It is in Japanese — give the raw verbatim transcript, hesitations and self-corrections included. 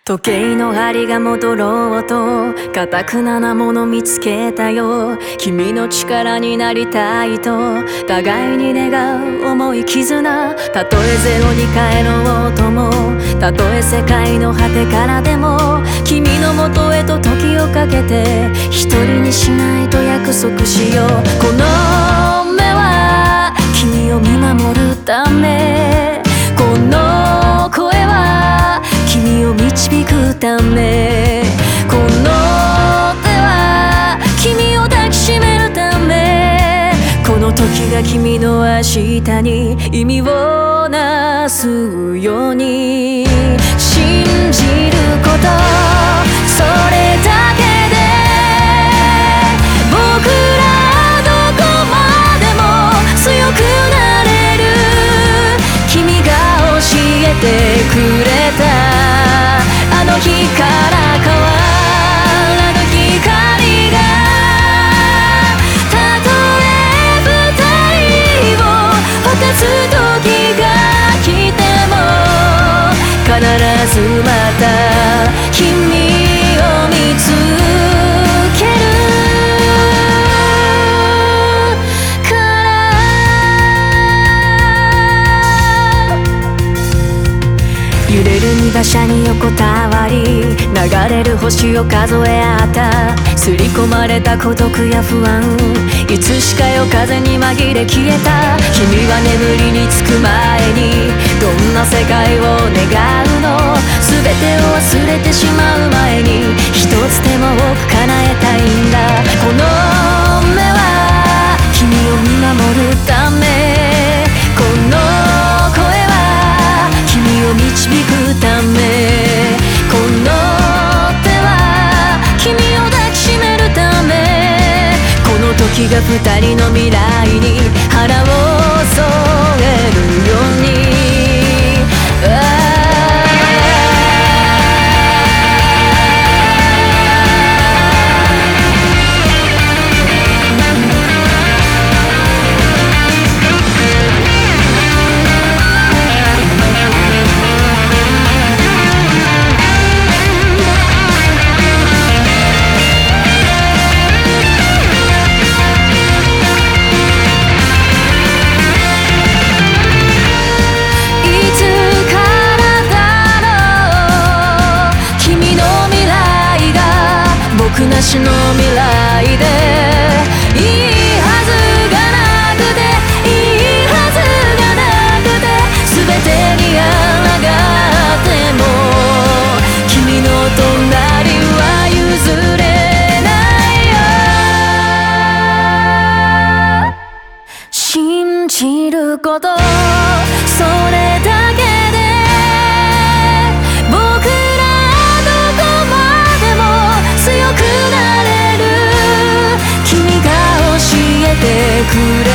時計の針が戻ろうと固くななもの見つけたよ。君の力になりたいと互いに願う重い絆。たとえゼロに帰ろうとも、たとえ世界の果てからでも、君のもとへと時をかけて一人にしないと約束しよう。この目は君を見守るため、この声は君を導くため、この手は君を抱きしめるため、この時が君の明日に意味をなすように信じること、それだけで僕らどこまでも強くなれる。君が教えてくれたあの日から変わらぬ光が、たとえ二人を分かつ時が来ても、必ずまた君を見つけるから揺れる荷馬車に横たわり、流れる星を数え合った。刷り込まれた孤独や不安、いつしか夜風に紛れ消えた。君は眠りにつく前にどんな世界を願うの。全てを忘れてしまう前に一つでも多く叶えたいんだ。この目は君を見守るため、この声は君を導くため、この手は君を抱きしめるため、この時が二人の未来に腹を添えるように。僕なしの未来でいいはずがなくて、いいはずがなくて、全てに抗っても君の隣は譲れないよ。信じること、それだけで僕らどこまでも強くなれる。君が教えてくれ